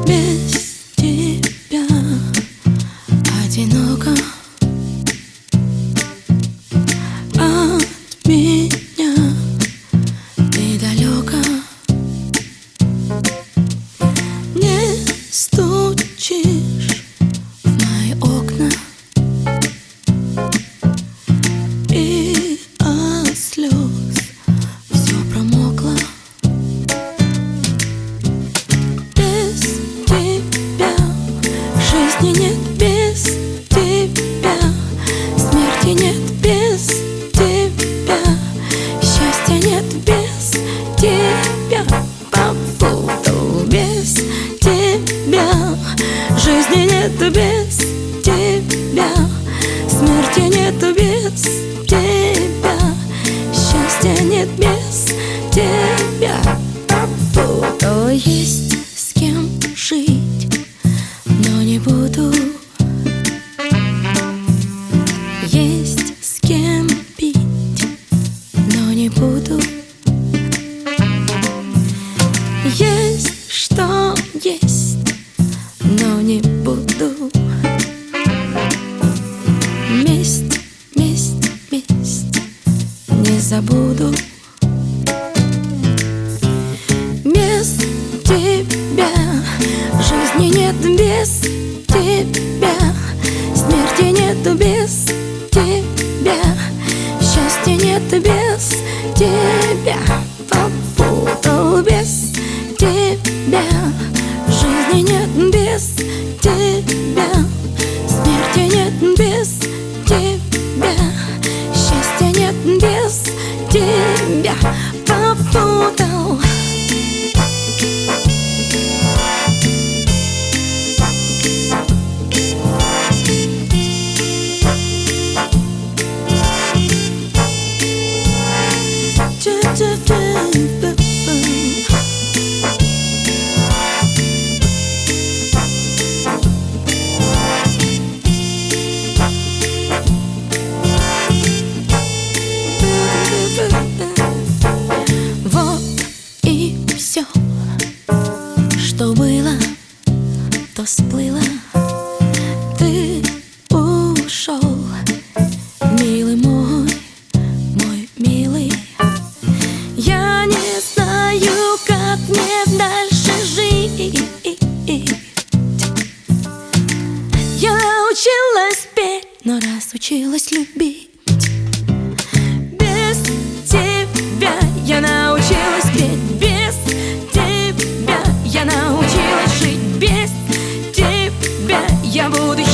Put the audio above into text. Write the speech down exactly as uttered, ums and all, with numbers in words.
Без тебя одиноко, от меня ты далеко. Не стучишь в мои окна, и от слез все промокло. Без тебя жизни нет, без тебя смерти нет, без тебя счастья нет, без тебя попутал, без тебя жизни нет, без тебя смерти нет, без тебя счастья нет, без тебя попутал. Есть с кем жить, но не буду. Есть с кем пить, но не буду. Есть что есть, но не буду. Месть, месть, месть не забуду. Без тебя жизни нет, без тебя смерти нет, без тебя счастья нет, без тебя попутал, без тебя жизни нет, без тебя смерти нет, без тебя счастья нет, без тебя попутал. Вот и все, что было, то сплыло. Ты ушел, милый мой, мой милый. Я не знаю, как мне дальше жить. Я научилась петь, но разучилась любить. Без тебя я научилась петь, без тебя я научилась жить, без тебя я буду